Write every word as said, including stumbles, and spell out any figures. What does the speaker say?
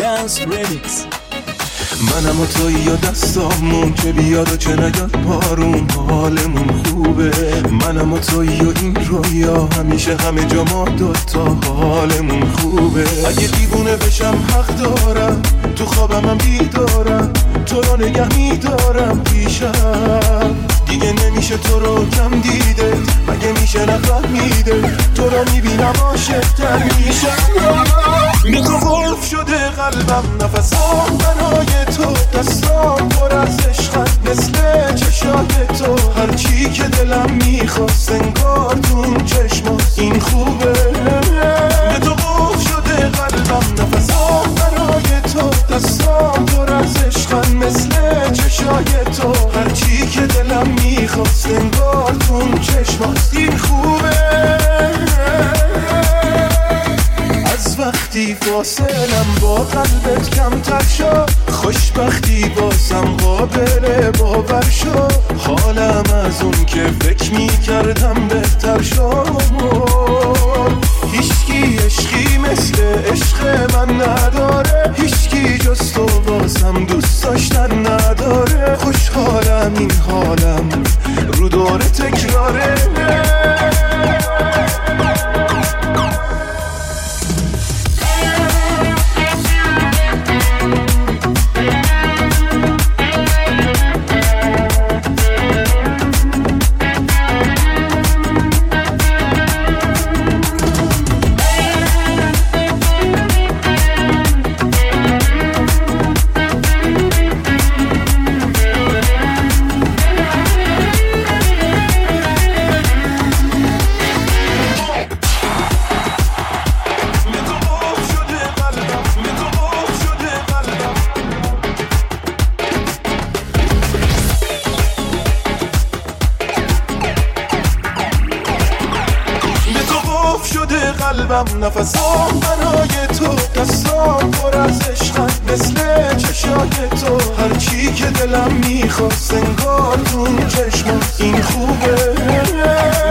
Dance Remix. منم و تویی یا دستامون که بیاد و چه نگاد بارون حالمون خوبه. منم و تویی و این رویا همیشه همه جا ما دوتا حالمون خوبه. اگه دیوونه بشم حق دارم تو خوابم هم بیدارم تو رو نگه میدارم پیشم. دیگه نمیشه تو رو کم دیده مگه میشه نفهم میده تو رو میبینم عاشق‌تر میشم. به تو قلب شده قلبم نفسام بنای تو دستام پر از عشقم مثل چشای تو هرچی که دلم میخواست انگار تو چشمات این خوبه. به تو قلب شده قلبم نفسام بنای تو دستام پر از عشقم مثل چشای تو هرچی که دلم میخواست انگار تو چشمات این خوبه. از وقتی فاصلم با قلبت کمتر شد خوشبختی بازم قابل باور شد. حالم از اون که فکر میکردم بهتر شد. هیچکی عشقی مثل عشق من نداره هیچکی جز تو بازم دوست داشتن نداره. خوشحالم این حالم رو داره تکراره. قلبم نفسام بنای تو دستام پر از عشقم مثل چشای تو هرچی که دلم میخواست انگار تو چشمات این خوبه.